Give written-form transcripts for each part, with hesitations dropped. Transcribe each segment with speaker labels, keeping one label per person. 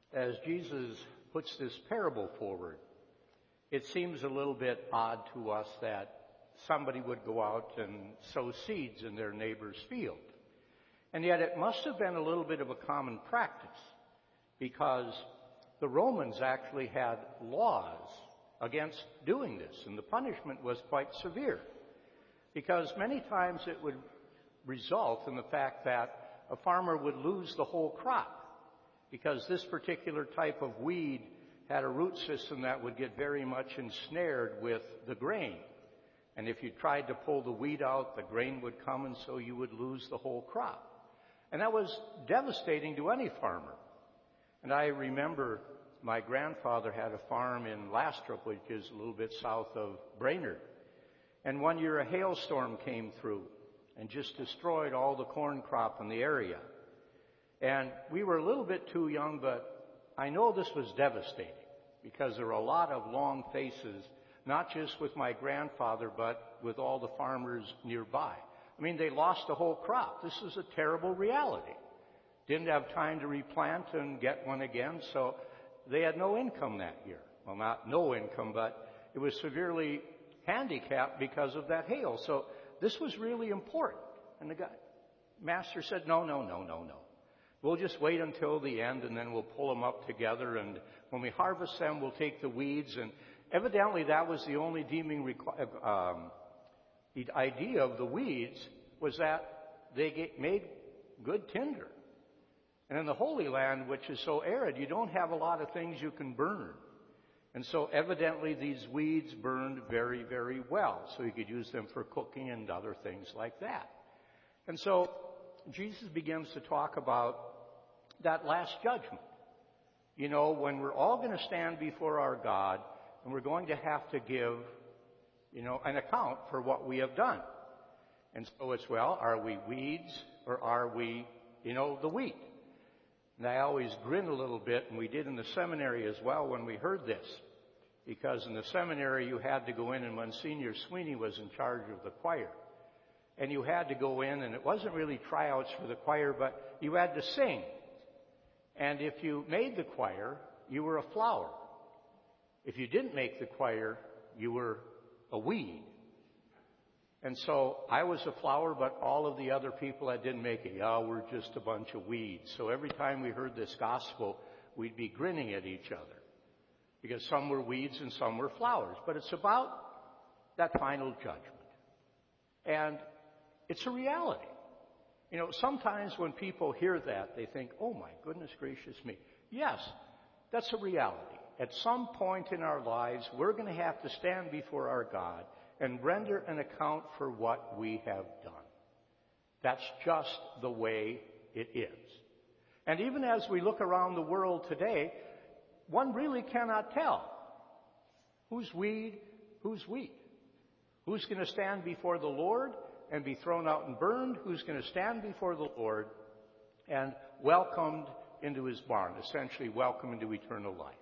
Speaker 1: As Jesus puts this parable forward, it seems a little bit odd to us that somebody would go out and sow seeds in their neighbor's field. And yet it must have been a little bit of a common practice, because the Romans actually had laws against doing this, and the punishment was quite severe, because many times it would result in the fact that a farmer would lose the whole crop, because this particular type of weed had a root system that would get very much ensnared with the grain. And if you tried to pull the weed out, the grain would come, and so you would lose the whole crop. And that was devastating to any farmer. And I remember my grandfather had a farm in Lastrop, which is a little bit south of Brainerd. And one year a hailstorm came through and just destroyed all the corn crop in the area. And we were a little bit too young, but I know this was devastating, because there were a lot of long faces, not just with my grandfather, but with all the farmers nearby. I mean, they lost the whole crop. This is a terrible reality. Didn't have time to replant and get one again, so they had no income that year. Well, not no income, but it was severely handicapped because of that hail. So this was really important. And the master said, no. We'll just wait until the end, and then we'll pull them up together, and when we harvest them, we'll take the weeds. And evidently that was the only deeming the idea of the weeds, was that they made good tinder. And in the Holy Land, which is so arid, you don't have a lot of things you can burn. And so evidently these weeds burned very, very well, so you could use them for cooking and other things like that. And so Jesus begins to talk about that last judgment. You know, when we're all going to stand before our God, and we're going to have to give, an account for what we have done. And so it's, well, are we weeds or are we, the wheat? And I always grin a little bit, and we did in the seminary as well when we heard this, because in the seminary you had to go in, and Monsignor Sweeney was in charge of the choir. And you had to go in, and it wasn't really tryouts for the choir, but you had to sing. And if you made the choir, you were a flower. If you didn't make the choir, you were a weed. And so I was a flower, but all of the other people that didn't make it, we're just a bunch of weeds. So every time we heard this gospel, we'd be grinning at each other, because some were weeds and some were flowers. But it's about that final judgment. And it's a reality. Sometimes when people hear that, they think, oh my goodness gracious me. Yes, that's a reality. At some point in our lives, we're going to have to stand before our God and render an account for what we have done. That's just the way it is. And even as we look around the world today, one really cannot tell who's weed, who's wheat. Who's going to stand before the Lord and be thrown out and burned? Who's going to stand before the Lord and welcomed into his barn, essentially welcomed into eternal life?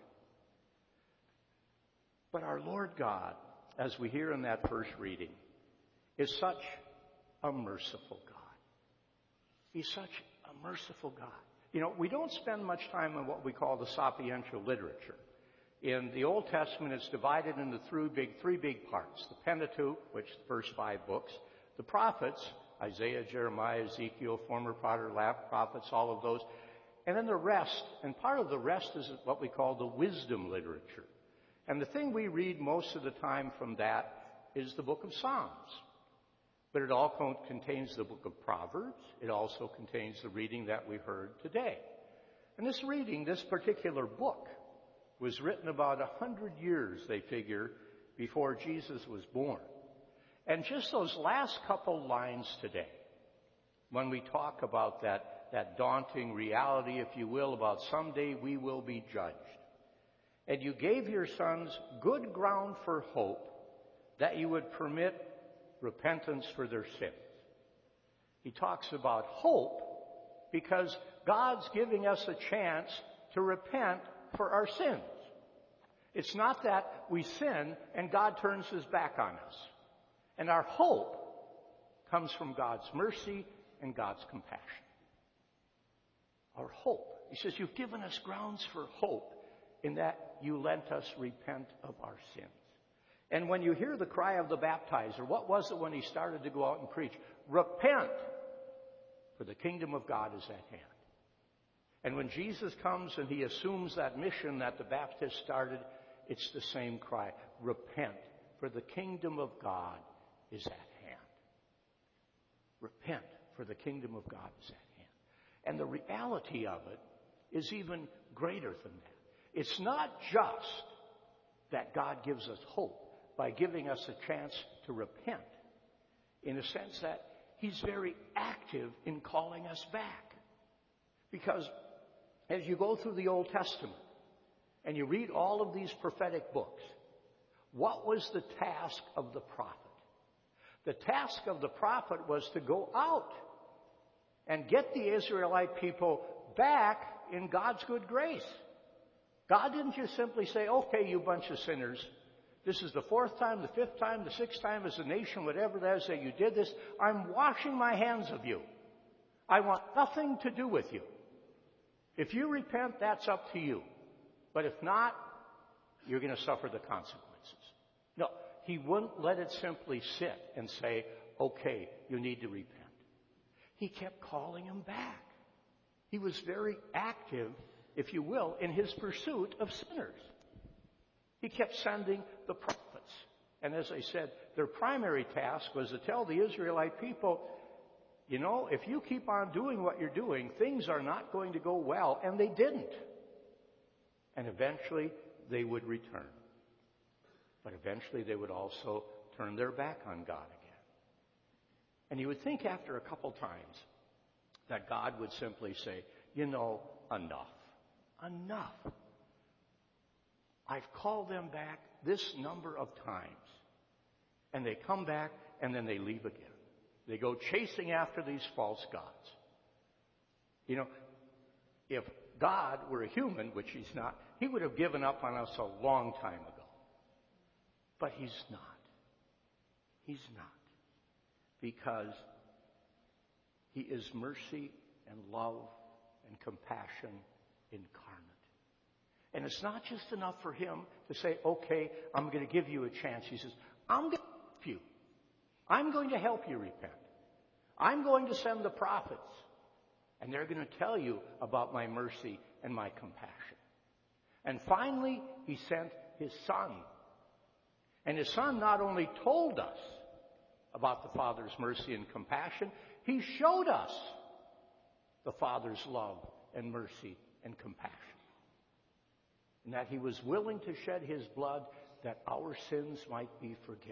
Speaker 1: But our Lord God, as we hear in that first reading, is such a merciful God. He's such a merciful God. We don't spend much time on what we call the sapiential literature. In the Old Testament, it's divided into three big parts. The Pentateuch, which is the first 5 books. The prophets, Isaiah, Jeremiah, Ezekiel, former prophets, all of those. And then the rest, and part of the rest is what we call the wisdom literature. And the thing we read most of the time from that is the book of Psalms. But it all contains the book of Proverbs. It also contains the reading that we heard today. And this reading, this particular book, was written about 100 years, they figure, before Jesus was born. And just those last couple lines today, when we talk about that daunting reality, if you will, about someday we will be judged. And you gave your sons good ground for hope that you would permit repentance for their sins. He talks about hope because God's giving us a chance to repent for our sins. It's not that we sin and God turns his back on us. And our hope comes from God's mercy and God's compassion. Our hope He says, you've given us grounds for hope in that you let us repent of our sins. And when you hear the cry of the baptizer, what was it when he started to go out and preach? Repent, for the kingdom of God is at hand. And when Jesus comes and he assumes that mission that the Baptist started, it's the same cry. Repent, for the kingdom of God is at hand. Repent, for the kingdom of God is at hand. And the reality of it is even greater than that. It's not just that God gives us hope by giving us a chance to repent, in a sense that he's very active in calling us back. Because as you go through the Old Testament and you read all of these prophetic books, what was the task of the prophet? The task of the prophet was to go out and get the Israelite people back in God's good grace. God didn't just simply say, okay, you bunch of sinners, this is the fourth time, the fifth time, the sixth time as a nation, whatever it is that you did this, I'm washing my hands of you. I want nothing to do with you. If you repent, that's up to you. But if not, you're going to suffer the consequences. No, he wouldn't let it simply sit and say, okay, you need to repent. He kept calling them back. He was very active, if you will, in his pursuit of sinners. He kept sending the prophets. And as I said, their primary task was to tell the Israelite people, you know, if you keep on doing what you're doing, things are not going to go well. And they didn't. And eventually they would return. But eventually they would also turn their back on God again. And you would think after a couple times that God would simply say, you know, enough. Enough. I've called them back this number of times. And they come back and then they leave again. They go chasing after these false gods. You know, if God were a human, which he's not, he would have given up on us a long time ago. But he's not. He's not. Because he is mercy and love and compassion incarnate. And it's not just enough for him to say, okay, I'm going to give you a chance. He says, I'm going to help you. I'm going to help you repent. I'm going to send the prophets. And they're going to tell you about my mercy and my compassion. And finally, he sent his Son. And his Son not only told us about the Father's mercy and compassion, he showed us the Father's love and mercy and compassion. And that he was willing to shed his blood that our sins might be forgiven.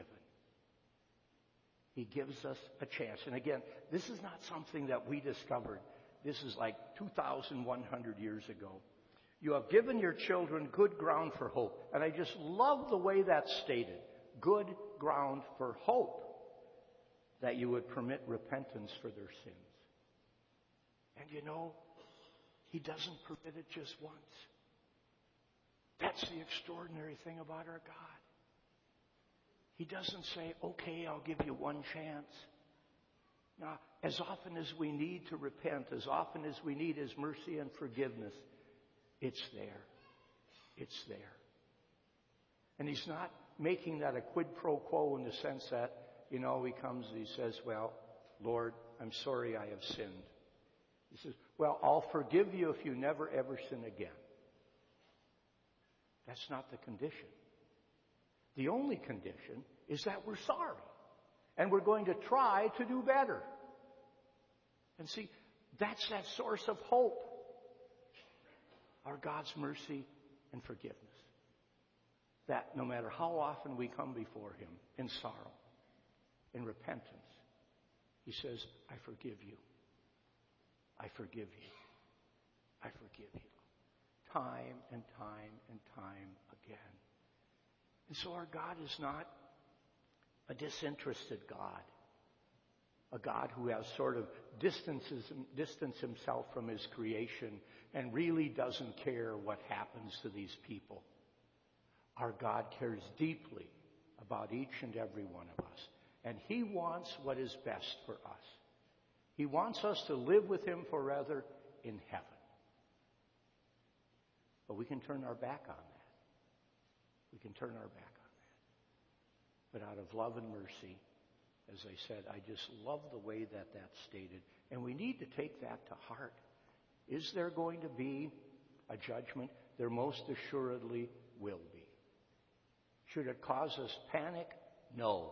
Speaker 1: He gives us a chance. And again, this is not something that we discovered. This is like 2,100 years ago. You have given your children good ground for hope. And I just love the way that's stated. Good ground for hope. That you would permit repentance for their sins. And you know, he doesn't permit it just once. That's the extraordinary thing about our God. He doesn't say, okay, I'll give you one chance. Now, as often as we need to repent, as often as we need his mercy and forgiveness, it's there. It's there. And he's not making that a quid pro quo in the sense that, you know, he comes and he says, well, Lord, I'm sorry I have sinned. He says, well, I'll forgive you if you never ever sin again. That's not the condition. The only condition is that we're sorry. And we're going to try to do better. And see, that's that source of hope. Our God's mercy and forgiveness. That no matter how often we come before him in sorrow, in repentance, he says, I forgive you. I forgive you. I forgive you. Time and time and time again. And so our God is not a disinterested God. A God who has sort of distanced himself from his creation and really doesn't care what happens to these people. Our God cares deeply about each and every one of us. And he wants what is best for us. He wants us to live with him forever in heaven. But we can turn our back on that. We can turn our back on that. But out of love and mercy, as I said, I just love the way that that's stated. And we need to take that to heart. Is there going to be a judgment? There most assuredly will be. Should it cause us panic? No.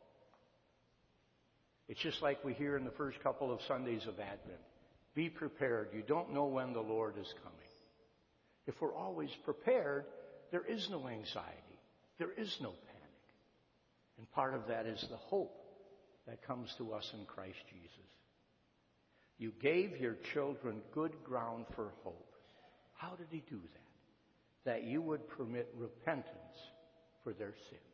Speaker 1: It's just like we hear in the first couple of Sundays of Advent. Be prepared. You don't know when the Lord is coming. If we're always prepared, there is no anxiety. There is no panic. And part of that is the hope that comes to us in Christ Jesus. You gave your children good ground for hope. How did he do that? That you would permit repentance for their sins.